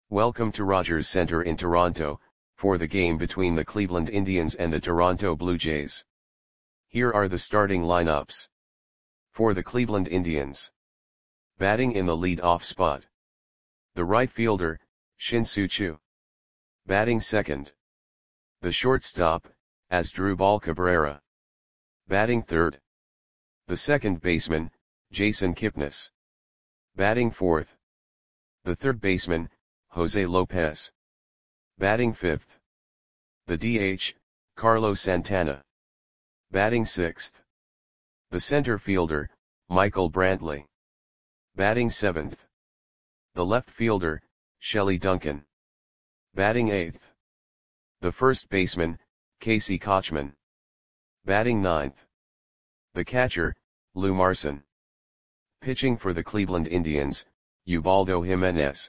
Welcome to Rogers Centre in Toronto, for the game between the Cleveland Indians and the Toronto Blue Jays. Here are the starting lineups. For the Cleveland Indians. Batting in the lead-off spot. The right fielder, Shin-Soo Choo. Batting second. The shortstop, Asdrubal Cabrera. Batting third. The second baseman, Jason Kipnis. Batting fourth. The third baseman, Jose Lopez. Batting fifth. The DH, Carlos Santana. Batting sixth. The center fielder, Michael Brantley. Batting seventh. The left fielder, Shelley Duncan. Batting eighth. The first baseman, Casey Kotchman. Batting ninth. The catcher, Lou Marson. Pitching for the Cleveland Indians, Ubaldo Jimenez.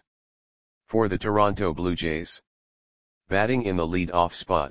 For the Toronto Blue Jays. Batting in the lead-off spot.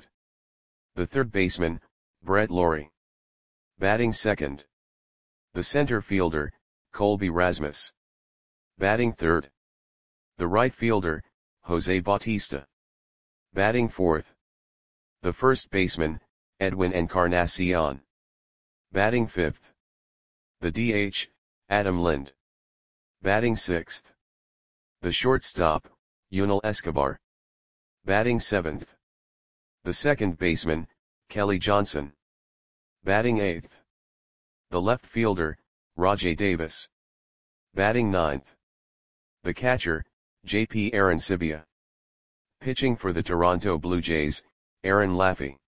The third baseman, Brett Lawrie. Batting second. The center fielder, Colby Rasmus. Batting third. The right fielder, Jose Bautista. Batting fourth. The first baseman, Edwin Encarnacion. Batting fifth. The DH, Adam Lind. Batting sixth. The shortstop, Yunel Escobar. Batting seventh. The second baseman, Kelly Johnson. Batting eighth. The left fielder, Rajai Davis. Batting ninth. The catcher, J.P. Arencibia. Pitching for the Toronto Blue Jays, Aaron Laffey.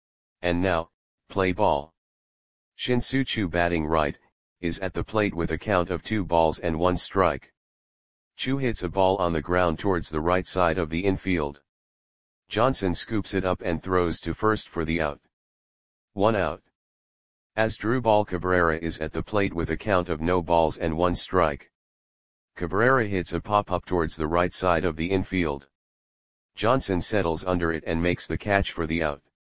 And now, play ball. Shin-Soo Choo batting right, is at the plate with a count of 2 balls and 1 strike. Choo hits a ball on the ground towards the right side of the infield. Johnson scoops it up and throws to first for the out. 1 out. Asdrubal Cabrera is at the plate with a count of no balls and 1 strike. Cabrera hits a pop-up towards the right side of the infield. Johnson settles under it and makes the catch for the out.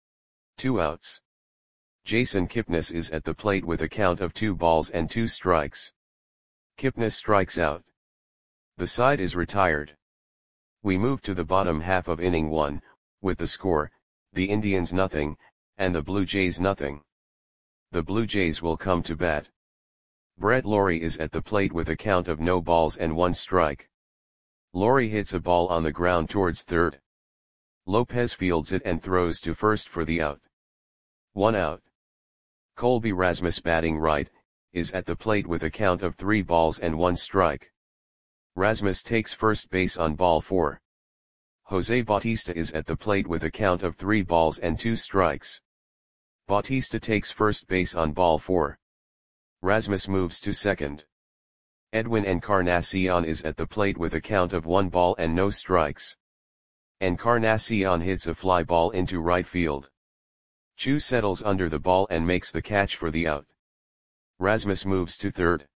2 outs. Jason Kipnis is at the plate with a count of 2 balls and 2 strikes. Kipnis strikes out. The side is retired. We move to the bottom half of inning 1, with the score, the Indians nothing, and the Blue Jays nothing. The Blue Jays will come to bat. Brett Lawrie is at the plate with a count of no balls and 1 strike. Lawrie hits a ball on the ground towards third. Lopez fields it and throws to first for the out. 1 out. Colby Rasmus batting right, is at the plate with a count of 3 balls and 1 strike. Rasmus takes first base on ball 4. Jose Bautista is at the plate with a count of 3 balls and 2 strikes. Bautista takes first base on ball 4. Rasmus moves to second. Edwin Encarnacion is at the plate with a count of 1 ball and no strikes. Encarnacion hits a fly ball into right field. Choo settles under the ball and makes the catch for the out. Rasmus moves to third.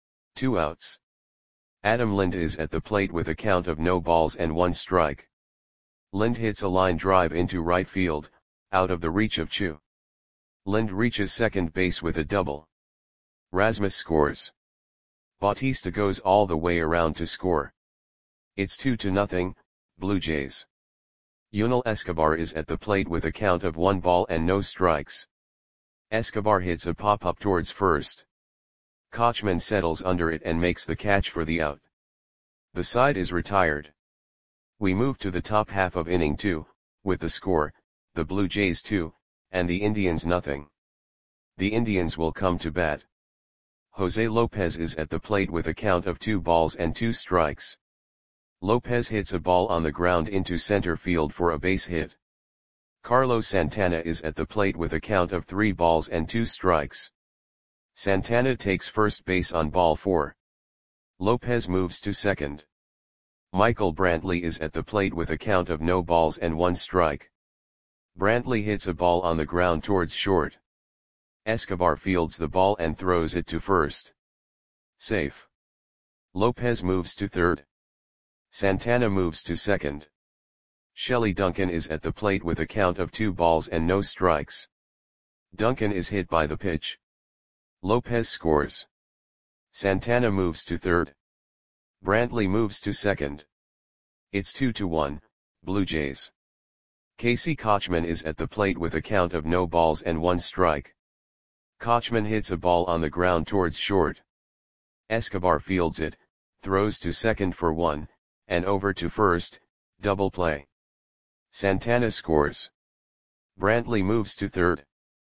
2 outs. Adam Lind is at the plate with a count of no balls and 1 strike. Lind hits a line drive into right field, out of the reach of Choo. Lind reaches second base with a double. Rasmus scores. Bautista goes all the way around to score. It's 2-0, Blue Jays. Yunel Escobar is at the plate with a count of 1 ball and no strikes. Escobar hits a pop-up towards first. Kotchman settles under it and makes the catch for the out. The side is retired. We move to the top half of inning 2, with the score, the Blue Jays 2, and the Indians nothing. The Indians will come to bat. Jose Lopez is at the plate with a count of 2 balls and 2 strikes. Lopez hits a ball on the ground into center field for a base hit. Carlos Santana is at the plate with a count of 3 balls and 2 strikes. Santana takes first base on ball 4. Lopez moves to second. Michael Brantley is at the plate with a count of no balls and 1 strike. Brantley hits a ball on the ground towards short. Escobar fields the ball and throws it to first. Safe. Lopez moves to third. Santana moves to second. Shelley Duncan is at the plate with a count of 2 balls and no strikes. Duncan is hit by the pitch. Lopez scores. Santana moves to third. Brantley moves to second. It's 2-1, Blue Jays. Casey Kochman is at the plate with a count of no balls and 1 strike. Kochman hits a ball on the ground towards short. Escobar fields it, throws to second for 1, and over to first, double play. Santana scores. Brantley moves to third.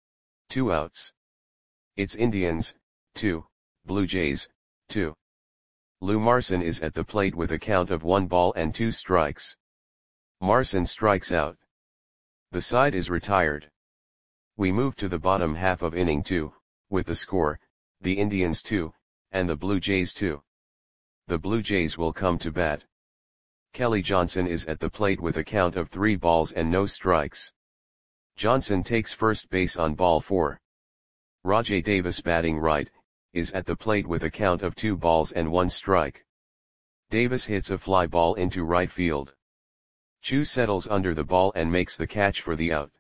2 outs. It's Indians, 2, Blue Jays, 2. Lou Marson is at the plate with a count of 1 ball and 2 strikes. Marson strikes out. The side is retired. We move to the bottom half of inning 2, with the score, the Indians 2, and the Blue Jays 2. The Blue Jays will come to bat. Kelly Johnson is at the plate with a count of 3 balls and no strikes. Johnson takes first base on ball 4. Rajai Davis, batting right, is at the plate with a count of 2 balls and 1 strike. Davis hits a fly ball into right field. Chu settles under the ball and makes the catch for the out.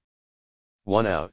1 out.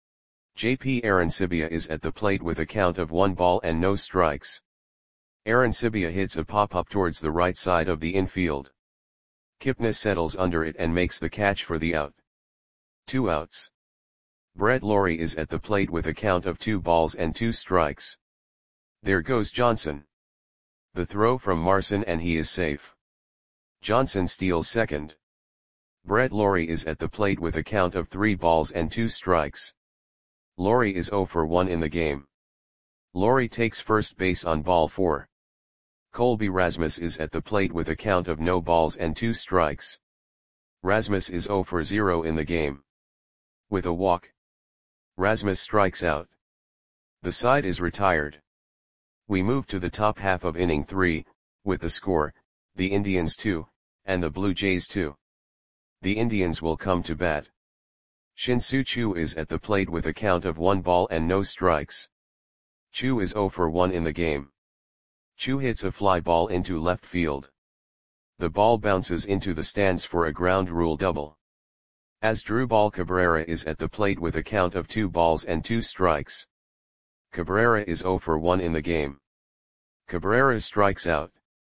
JP Arancibia is at the plate with a count of 1 ball and no strikes. Arancibia hits a pop-up towards the right side of the infield. Kipnis settles under it and makes the catch for the out. 2 outs. Brett Lawrie is at the plate with a count of 2 balls and 2 strikes. There goes Johnson. The throw from Marson and he is safe. Johnson steals second. Brett Lawrie is at the plate with a count of 3 balls and 2 strikes. Lawrie is 0 for 1 in the game. Lawrie takes first base on ball 4. Colby Rasmus is at the plate with a count of no balls and 2 strikes. Rasmus is 0 for 0 in the game. With a walk, Rasmus strikes out. The side is retired. We move to the top half of inning 3, with the score, the Indians 2, and the Blue Jays 2. The Indians will come to bat. Shin-Soo Choo is at the plate with a count of 1 ball and no strikes. Choo is 0 for 1 in the game. Choo hits a fly ball into left field. The ball bounces into the stands for a ground rule double. Asdrubal Cabrera is at the plate with a count of 2 balls and 2 strikes. Cabrera is 0 for 1 in the game. Cabrera strikes out.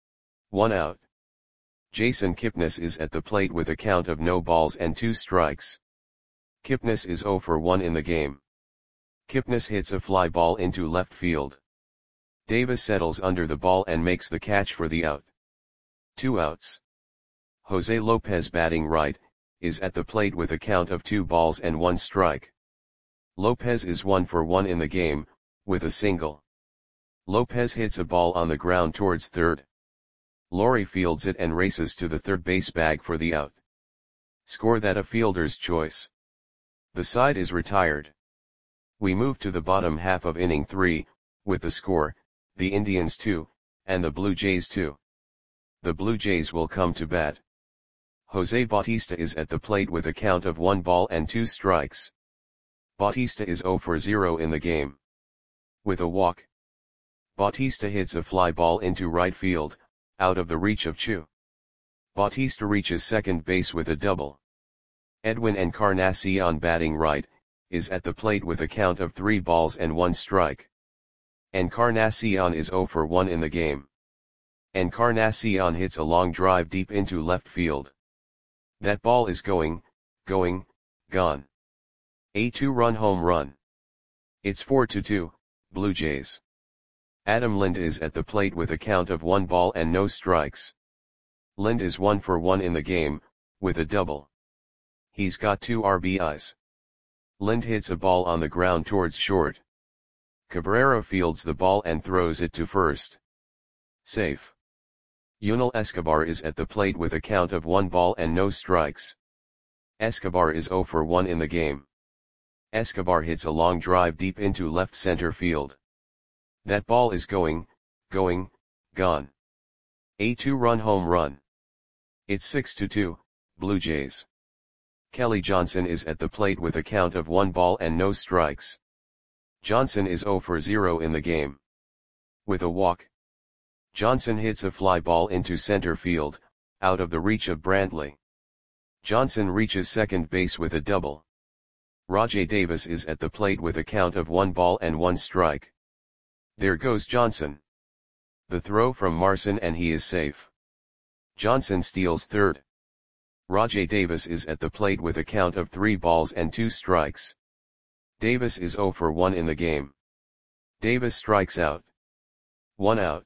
1 out. Jason Kipnis is at the plate with a count of no balls and 2 strikes. Kipnis is 0 for 1 in the game. Kipnis hits a fly ball into left field. Davis settles under the ball and makes the catch for the out. 2 outs. Jose Lopez, batting right, is at the plate with a count of 2 balls and 1 strike. Lopez is 1 for 1 in the game, with a single. Lopez hits a ball on the ground towards third. Lawrie fields it and races to the third base bag for the out. Score that a fielder's choice. The side is retired. We move to the bottom half of inning 3, with the score, the Indians 2, and the Blue Jays 2. The Blue Jays will come to bat. Jose Bautista is at the plate with a count of 1 ball and 2 strikes. Bautista is 0 for 0 in the game. With a walk, Bautista hits a fly ball into right field, out of the reach of Choo. Bautista reaches second base with a double. Edwin Encarnacion, batting right, is at the plate with a count of 3 balls and 1 strike. Encarnacion is 0 for 1 in the game. Encarnacion hits a long drive deep into left field. That ball is gone. A 2-run home run. It's 4-2, Blue Jays. Adam Lind is at the plate with a count of 1 ball and no strikes. Lind is 1 for 1 in the game, with a double. He's got 2 RBIs. Lind hits a ball on the ground towards short. Cabrera fields the ball and throws it to first. Safe. Yunel Escobar is at the plate with a count of 1 ball and no strikes. Escobar is 0 for 1 in the game. Escobar hits a long drive deep into left center field. That ball is gone. A 2-run home run. It's 6-2, Blue Jays. Kelly Johnson is at the plate with a count of 1 ball and no strikes. Johnson is 0 for 0 in the game. With a walk, Johnson hits a fly ball into center field, out of the reach of Brantley. Johnson reaches second base with a double. Rajai Davis is at the plate with a count of 1 ball and 1 strike. There goes Johnson. The throw from Marson and he is safe. Johnson steals third. Rajai Davis is at the plate with a count of 3 balls and 2 strikes. Davis is 0 for 1 in the game. Davis strikes out. 1 out.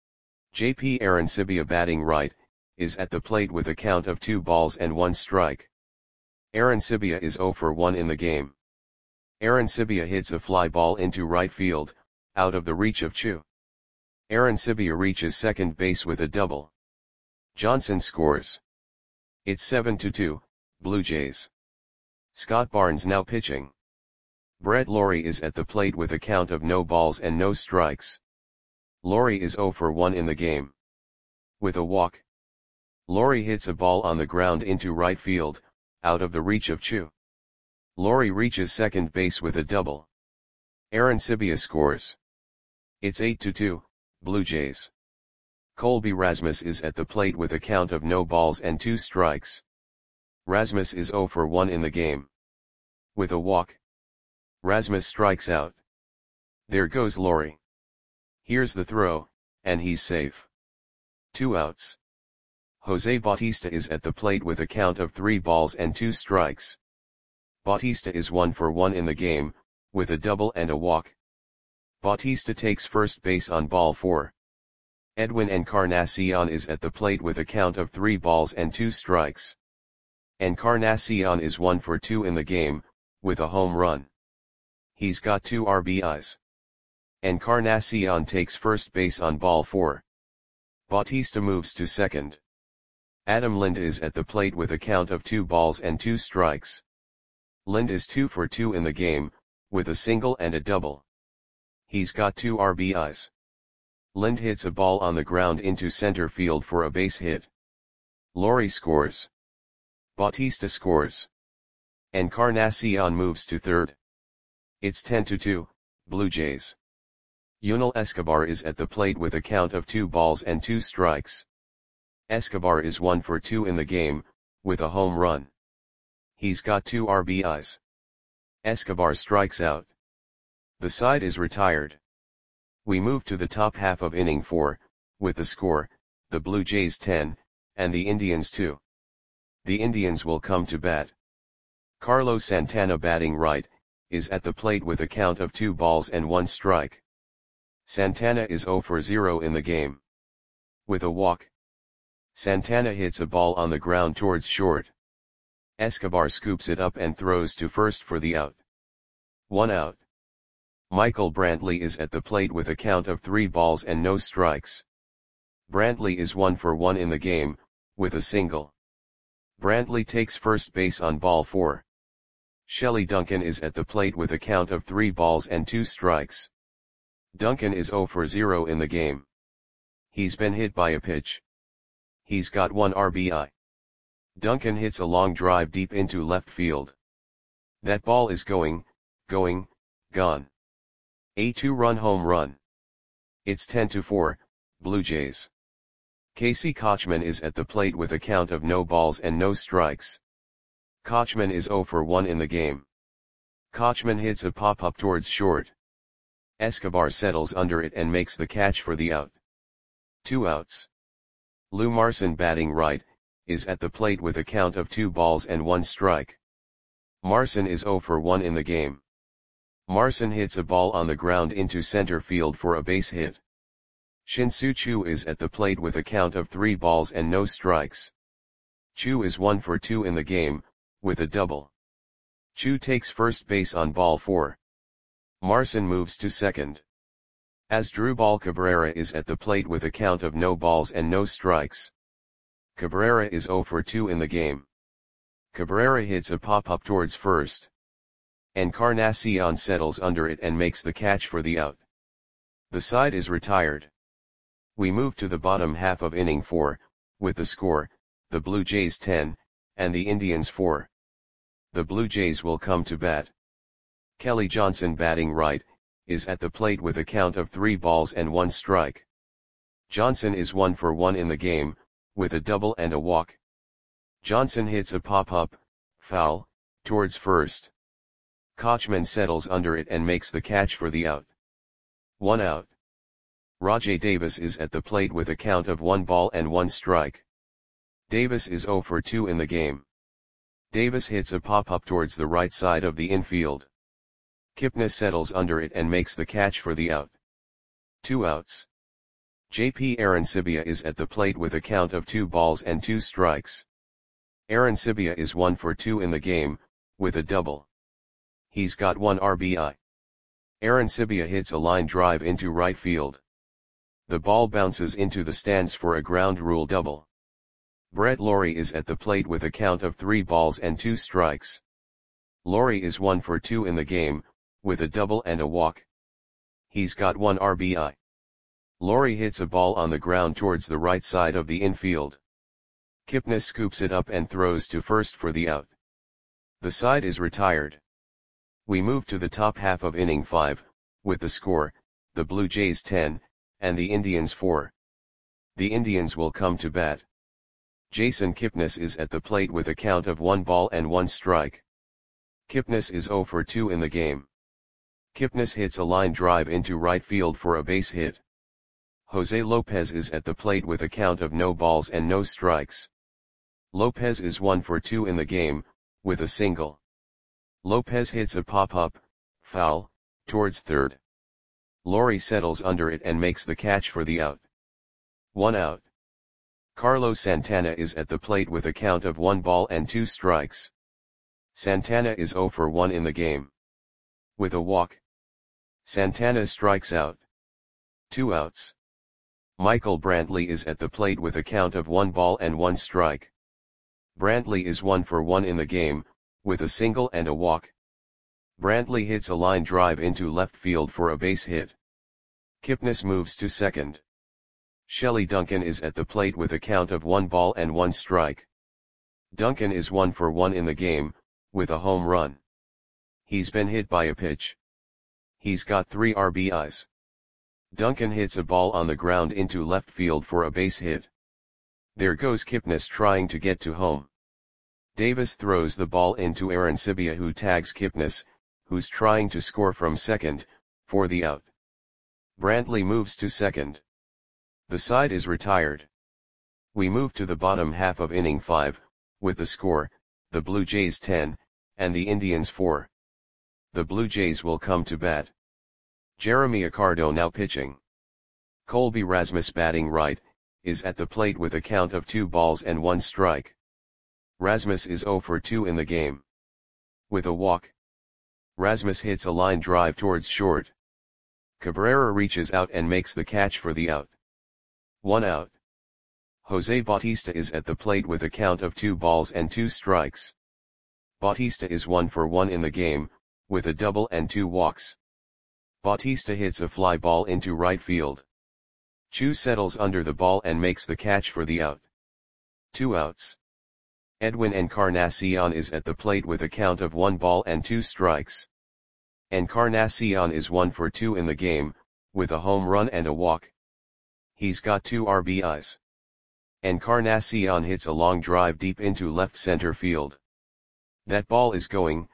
JP Arancibia batting right, is at the plate with a count of 2 balls and 1 strike. Arancibia is 0 for 1 in the game. Arancibia hits a fly ball into right field, out of the reach of Chu. Arancibia reaches second base with a double. Johnson scores. It's 7-2, Blue Jays. Scott Barnes now pitching. Brett Lawrie is at the plate with a count of no balls and no strikes. Lawrie is 0 for 1 in the game. With a walk. Lawrie hits a ball on the ground into right field, out of the reach of Chu. Lawrie reaches second base with a double. Arancibia scores. It's 8-2, Blue Jays. Colby Rasmus is at the plate with a count of no balls and 2 strikes. Rasmus is 0 for 1 in the game. With a walk. Rasmus strikes out. There goes Lawrie. Here's the throw, and he's safe. 2 outs. Jose Bautista is at the plate with a count of 3 balls and 2 strikes. Bautista is 1 for 1 in the game, with a double and a walk. Bautista takes first base on ball 4. Edwin Encarnacion is at the plate with a count of 3 balls and 2 strikes. Encarnacion is 1 for 2 in the game, with a home run. He's got 2 RBIs. Encarnacion takes first base on ball 4. Bautista moves to second. Adam Lind is at the plate with a count of 2 balls and 2 strikes. Lind is 2 for 2 in the game, with a single and a double. He's got 2 RBIs. Lind hits a ball on the ground into center field for a base hit. Lawrie scores. Bautista scores. Encarnacion moves to third. It's 10-2, Blue Jays. Yunel Escobar is at the plate with a count of 2 balls and 2 strikes. Escobar is 1 for 2 in the game, with a home run. He's got 2 RBIs. Escobar strikes out. The side is retired. We move to the top half of inning 4, with the score, the Blue Jays 10, and the Indians 2. The Indians will come to bat. Carlos Santana batting right, is at the plate with a count of 2 balls and 1 strike. Santana is 0 for 0 in the game. With a walk. Santana hits a ball on the ground towards short. Escobar scoops it up and throws to first for the out. 1 out. Michael Brantley is at the plate with a count of 3 balls and no strikes. Brantley is 1 for 1 in the game, with a single. Brantley takes first base on ball 4. Shelley Duncan is at the plate with a count of 3 balls and 2 strikes. Duncan is 0 for 0 in the game. He's been hit by a pitch. He's got 1 RBI. Duncan hits a long drive deep into left field. That ball is gone. A 2-run home run. It's 10-4, Blue Jays. Casey Kotchman is at the plate with a count of no balls and no strikes. Kotchman is 0 for 1 in the game. Kotchman hits a pop-up towards short. Escobar settles under it and makes the catch for the out. 2 outs. Lou Marson batting right, is at the plate with a count of 2 balls and 1 strike. Marson is 0 for 1 in the game. Marson hits a ball on the ground into center field for a base hit. Shin-Soo Choo is at the plate with a count of 3 balls and no strikes. Choo is 1 for 2 in the game, with a double. Choo takes first base on ball 4. Marson moves to second. Asdrubal Cabrera is at the plate with a count of no balls and no strikes. Cabrera is 0 for 2 in the game. Cabrera hits a pop-up towards first. Encarnacion settles under it and makes the catch for the out. The side is retired. We move to the bottom half of inning 4, with the score, the Blue Jays 10, and the Indians 4. The Blue Jays will come to bat. Kelly Johnson batting right, is at the plate with a count of 3 balls and 1 strike. Johnson is 1 for 1 in the game, with a double and a walk. Johnson hits a pop-up, foul, towards first. Kotchman settles under it and makes the catch for the out. 1 out. Rajai Davis is at the plate with a count of 1 ball and 1 strike. Davis is 0 for 2 in the game. Davis hits a pop-up towards the right side of the infield. Kipnis settles under it and makes the catch for the out. 2 outs. JP Arancibia is at the plate with a count of 2 balls and 2 strikes. Arancibia is 1 for 2 in the game, with a double. He's got 1 RBI. Arancibia hits a line drive into right field. The ball bounces into the stands for a ground rule double. Brett Lawrie is at the plate with a count of 3 balls and 2 strikes. Lawrie is 1 for 2 in the game, with a double and a walk. He's got 1 RBI. Lawrie hits a ball on the ground towards the right side of the infield. Kipnis scoops it up and throws to first for the out. The side is retired. We move to the top half of inning 5, with the score, the Blue Jays 10, and the Indians 4. The Indians will come to bat. Jason Kipnis is at the plate with a count of 1 ball and 1 strike. Kipnis is 0 for 2 in the game. Kipnis hits a line drive into right field for a base hit. Jose Lopez is at the plate with a count of no balls and no strikes. Lopez is 1 for 2 in the game, with a single. Lopez hits a pop-up, foul, towards third. Lawrie settles under it and makes the catch for the out. 1 out. Carlos Santana is at the plate with a count of 1 ball and 2 strikes. Santana is 0 for 1 in the game. With a walk. Santana strikes out. 2 outs. Michael Brantley is at the plate with a count of 1 ball and 1 strike. Brantley is 1 for 1 in the game, with a single and a walk. Brantley hits a line drive into left field for a base hit. Kipnis moves to second. Shelley Duncan is at the plate with a count of 1 ball and 1 strike. Duncan is 1 for 1 in the game, with a home run. He's been hit by a pitch. He's got 3 RBIs. Duncan hits a ball on the ground into left field for a base hit. There goes Kipnis trying to get to home. Davis throws the ball into Arancibia, who tags Kipnis, who's trying to score from second, for the out. Brantley moves to second. The side is retired. We move to the bottom half of inning 5, with the score, the Blue Jays 10, and the Indians 4. The Blue Jays will come to bat. Jeremy Accardo now pitching. Colby Rasmus batting right, is at the plate with a count of 2 balls and 1 strike. Rasmus is 0 for 2 in the game. With a walk. Rasmus hits a line drive towards short. Cabrera reaches out and makes the catch for the out. 1 out. Jose Bautista is at the plate with a count of 2 balls and 2 strikes. Bautista is 1 for 1 in the game, with a double and 2 walks. Bautista hits a fly ball into right field. Chu settles under the ball and makes the catch for the out. 2 outs. Edwin Encarnacion is at the plate with a count of 1 ball and 2 strikes. Encarnacion is 1 for 2 in the game, with a home run and a walk. He's got 2 RBIs. Encarnacion hits a long drive deep into left center field. That ball is gone.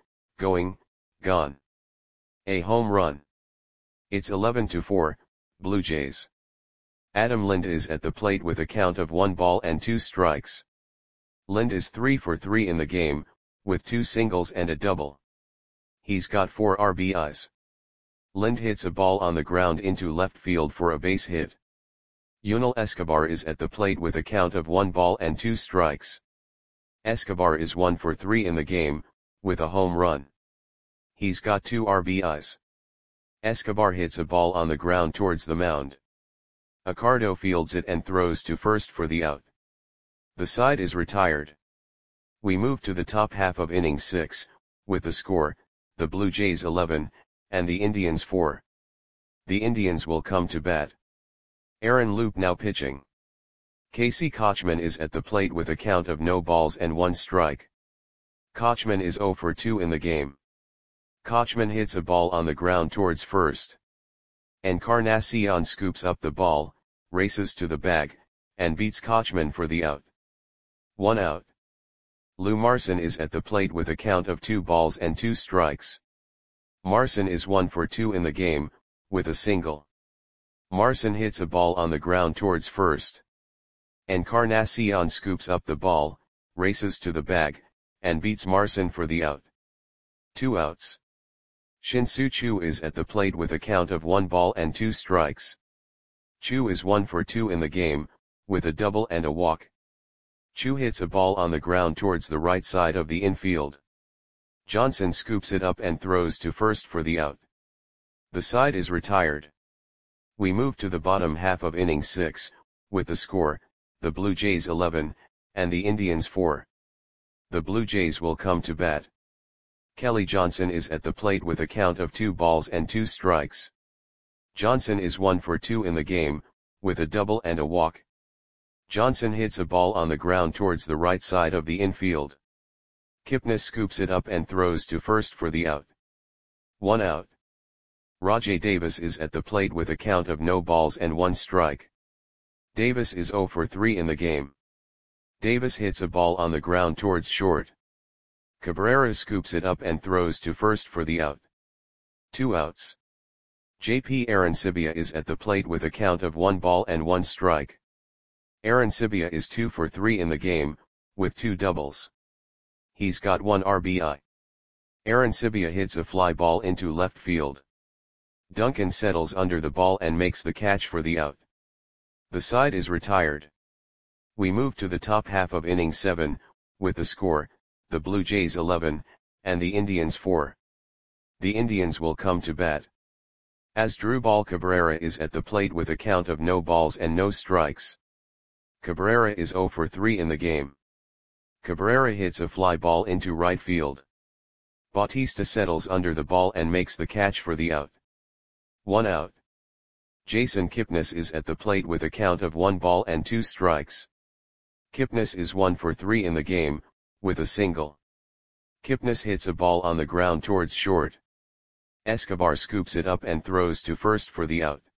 A home run. It's 11-4, Blue Jays. Adam Lind is at the plate with a count of 1 ball and 2 strikes. Lind is 3 for 3 in the game, with 2 singles and a double. He's got 4 RBIs. Lind hits a ball on the ground into left field for a base hit. Yunel Escobar is at the plate with a count of 1 ball and 2 strikes. Escobar is 1 for 3 in the game, with a home run. He's got 2 RBIs. Escobar hits a ball on the ground towards the mound. Accardo fields it and throws to first for the out. The side is retired. We move to the top half of inning 6, with the score, the Blue Jays 11, and the Indians 4. The Indians will come to bat. Aaron Loup now pitching. Casey Kotchman is at the plate with a count of no balls and 1 strike. Kotchman is 0 for 2 in the game. Kotchman hits a ball on the ground towards first. Encarnacion scoops up the ball, races to the bag, and beats Kotchman for the out. 1 out. Lou Marson is at the plate with a count of 2 balls and 2 strikes. Marson is 1 for 2 in the game, with a single. Marson hits a ball on the ground towards first. Encarnacion scoops up the ball, races to the bag, and beats Marcin for the out. 2 outs. Shin-Soo Choo is at the plate with a count of 1 ball and 2 strikes. Choo is 1 for 2 in the game, with a double and a walk. Choo hits a ball on the ground towards the right side of the infield. Johnson scoops it up and throws to first for the out. The side is retired. We move to the bottom half of inning 6, with the score, the Blue Jays 11, and the Indians 4. The Blue Jays will come to bat. Kelly Johnson is at the plate with a count of 2 balls and 2 strikes. Johnson is 1 for 2 in the game, with a double and a walk. Johnson hits a ball on the ground towards the right side of the infield. Kipnis scoops it up and throws to first for the out. 1 out. Rajai Davis is at the plate with a count of no balls and 1 strike. Davis is 0 for 3 in the game. Davis hits a ball on the ground towards short. Cabrera scoops it up and throws to first for the out. 2 outs. JP Arancibia is at the plate with a count of 1 ball and 1 strike. Arancibia is 2 for 3 in the game, with 2 doubles. He's got 1 RBI. Arancibia hits a fly ball into left field. Duncan settles under the ball and makes the catch for the out. The side is retired. We move to the top half of inning 7, with the score, the Blue Jays 11, and the Indians 4. The Indians will come to bat. Asdrubal Cabrera is at the plate with a count of no balls and no strikes. Cabrera is 0 for 3 in the game. Cabrera hits a fly ball into right field. Bautista settles under the ball and makes the catch for the out. 1 out. Jason Kipnis is at the plate with a count of 1 ball and 2 strikes. Kipnis is 1 for 3 in the game, with a single. Kipnis hits a ball on the ground towards short. Escobar scoops it up and throws to first for the out.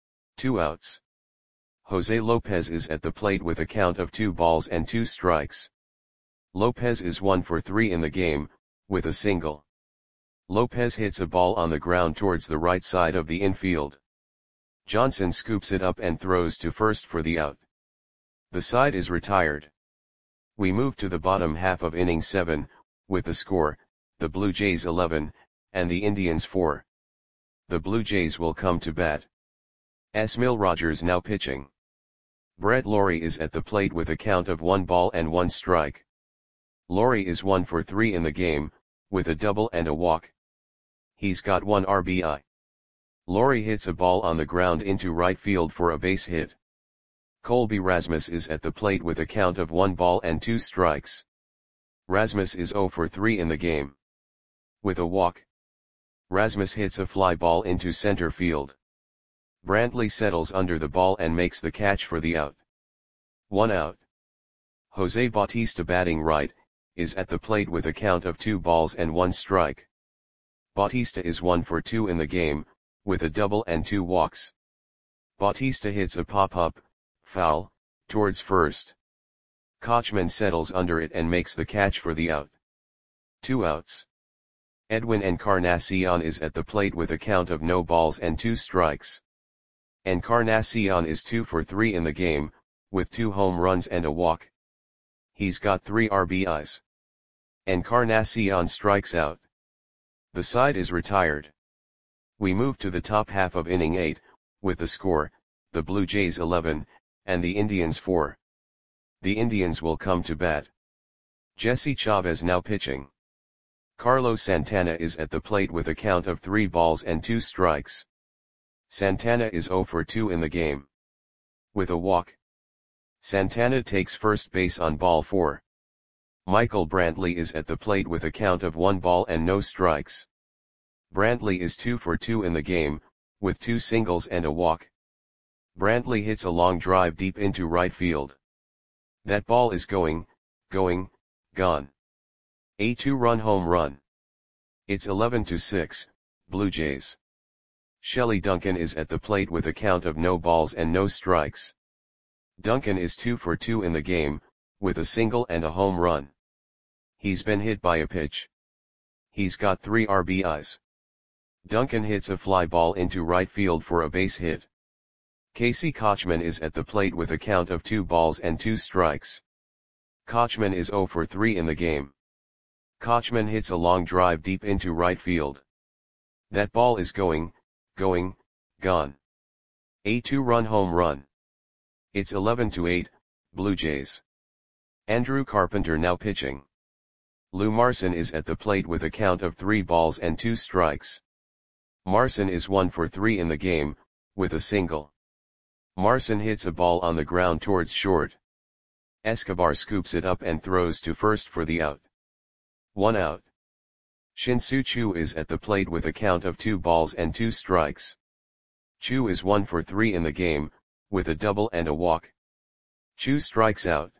2 outs. Jose Lopez is at the plate with a count of 2 balls and 2 strikes. Lopez is 1 for 3 in the game, with a single. Lopez hits a ball on the ground towards the right side of the infield. Johnson scoops it up and throws to first for the out. The side is retired. We move to the bottom half of inning 7, with the score, the Blue Jays 11, and the Indians 4. The Blue Jays will come to bat. Esmil Rogers now pitching. Brett Lawrie is at the plate with a count of 1 ball and 1 strike. Lawrie is 1 for 3 in the game, with a double and a walk. He's got 1 RBI. Lawrie hits a ball on the ground into right field for a base hit. Colby Rasmus is at the plate with a count of 1 ball and 2 strikes. Rasmus is 0 for 3 in the game. With a walk. Rasmus hits a fly ball into center field. Brantley settles under the ball and makes the catch for the out. 1 out. Jose Bautista batting right, is at the plate with a count of 2 balls and 1 strike. Bautista is 1 for 2 in the game, with a double and 2 walks. Bautista hits a pop-up, foul, towards first. Kochman settles under it and makes the catch for the out. 2 outs. Edwin Encarnacion is at the plate with a count of no balls and 2 strikes. Encarnacion is 2 for 3 in the game, with 2 home runs and a walk. He's got 3 RBIs. Encarnacion strikes out. The side is retired. We move to the top half of inning 8, with the score, the Blue Jays 11, and the Indians 4. The Indians will come to bat. Jesse Chavez now pitching. Carlos Santana is at the plate with a count of 3 balls and 2 strikes. Santana is 0 for 2 in the game. With a walk. Santana takes first base on ball 4. Michael Brantley is at the plate with a count of 1 ball and no strikes. Brantley is 2 for 2 in the game, with 2 singles and a walk. Brantley hits a long drive deep into right field. That ball is gone. A 2-run home run. It's 11-6, Blue Jays. Shelley Duncan is at the plate with a count of no balls and no strikes. Duncan is 2 for 2 in the game, with a single and a home run. He's been hit by a pitch. He's got 3 RBIs. Duncan hits a fly ball into right field for a base hit. Casey Kotchman is at the plate with a count of 2 balls and 2 strikes. Kotchman is 0 for 3 in the game. Kotchman hits a long drive deep into right field. That ball is gone. A 2-run home run. It's 11-8, Blue Jays. Andrew Carpenter now pitching. Lou Marson is at the plate with a count of 3 balls and 2 strikes. Marson is 1 for 3 in the game, with a single. Marson hits a ball on the ground towards short. Escobar scoops it up and throws to first for the out. 1 out. Shin-Soo Choo is at the plate with a count of 2 balls and 2 strikes. Choo is 1 for 3 in the game, with a double and a walk. Choo strikes out.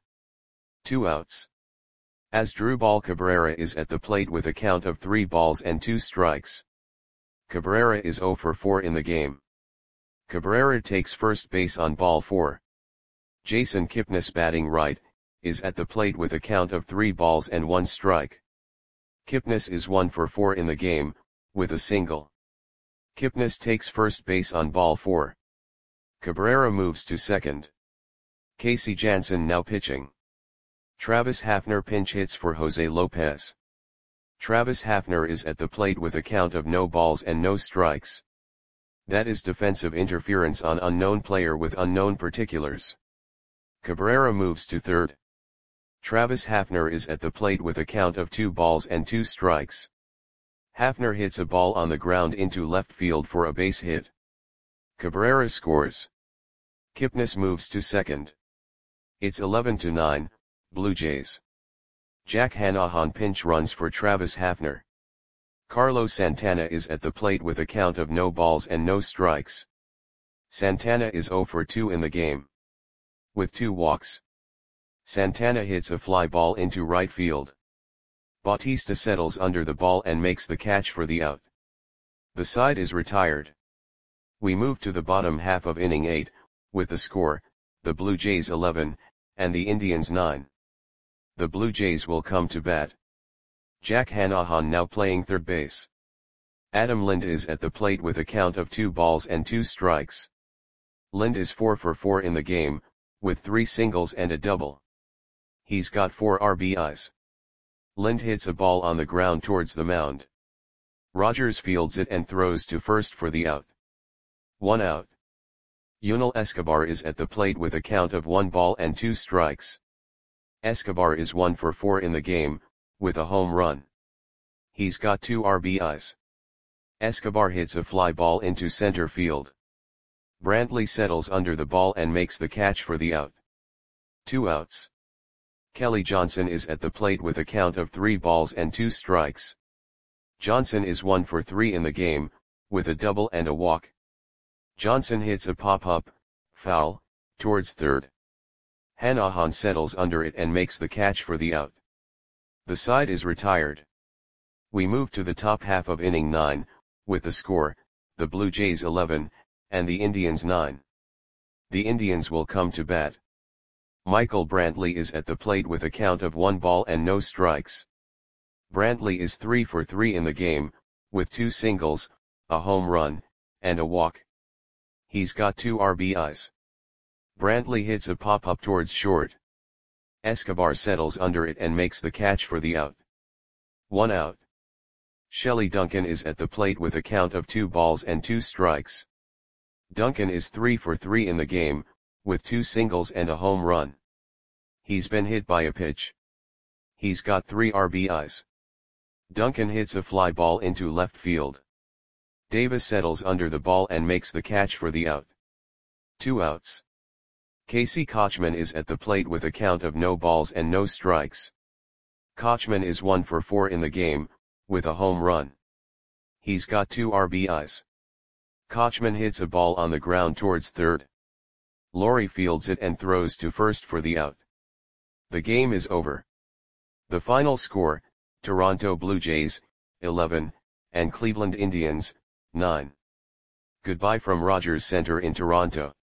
2 outs. Asdrubal Cabrera is at the plate with a count of 3 balls and 2 strikes. Cabrera is 0 for 4 in the game. Cabrera takes first base on ball 4. Jason Kipnis, batting right, is at the plate with a count of 3 balls and 1 strike. Kipnis is 1 for 4 in the game, with a single. Kipnis takes first base on ball 4. Cabrera moves to second. Casey Janssen now pitching. Travis Hafner pinch hits for Jose Lopez. Travis Hafner is at the plate with a count of no balls and no strikes. That is defensive interference on unknown player with unknown particulars. Cabrera moves to third. Travis Hafner is at the plate with a count of 2 balls and 2 strikes. Hafner hits a ball on the ground into left field for a base hit. Cabrera scores. Kipnis moves to second. It's 11-9, Blue Jays. Jack Hanahan pinch runs for Travis Hafner. Carlos Santana is at the plate with a count of no balls and no strikes. Santana is 0 for 2 in the game. With 2 walks. Santana hits a fly ball into right field. Bautista settles under the ball and makes the catch for the out. The side is retired. We move to the bottom half of inning 8, with the score, the Blue Jays 11, and the Indians 9. The Blue Jays will come to bat. Jack Hanahan now playing third base. Adam Lind is at the plate with a count of 2 balls and 2 strikes. Lind is 4 for 4 in the game, with 3 singles and a double. He's got 4 RBIs. Lind hits a ball on the ground towards the mound. Rogers fields it and throws to first for the out. 1 out. Yunel Escobar is at the plate with a count of 1 ball and 2 strikes. Escobar is 1 for 4 in the game, with a home run. He's got 2 RBIs. Escobar hits a fly ball into center field. Brantley settles under the ball and makes the catch for the out. 2 outs. Kelly Johnson is at the plate with a count of 3 balls and 2 strikes. Johnson is 1 for 3 in the game, with a double and a walk. Johnson hits a pop-up, foul, towards third. Hanahan settles under it and makes the catch for the out. The side is retired. We move to the top half of inning 9, with the score, the Blue Jays 11, and the Indians 9. The Indians will come to bat. Michael Brantley is at the plate with a count of 1 ball and no strikes. Brantley is 3 for 3 in the game, with 2 singles, a home run, and a walk. He's got 2 RBIs. Brantley hits a pop-up towards short. Escobar settles under it and makes the catch for the out. 1 out. Shelley Duncan is at the plate with a count of 2 balls and 2 strikes. Duncan is 3 for 3 in the game, with 2 singles and a home run. He's been hit by a pitch. He's got 3 RBIs. Duncan hits a fly ball into left field. Davis settles under the ball and makes the catch for the out. 2 outs. Casey Kotchman is at the plate with a count of no balls and no strikes. Kotchman is 1 for 4 in the game, with a home run. He's got 2 RBIs. Kotchman hits a ball on the ground towards third. Laurie fields it and throws to first for the out. The game is over. The final score, Toronto Blue Jays, 11, and Cleveland Indians, 9. Goodbye from Rogers Center in Toronto.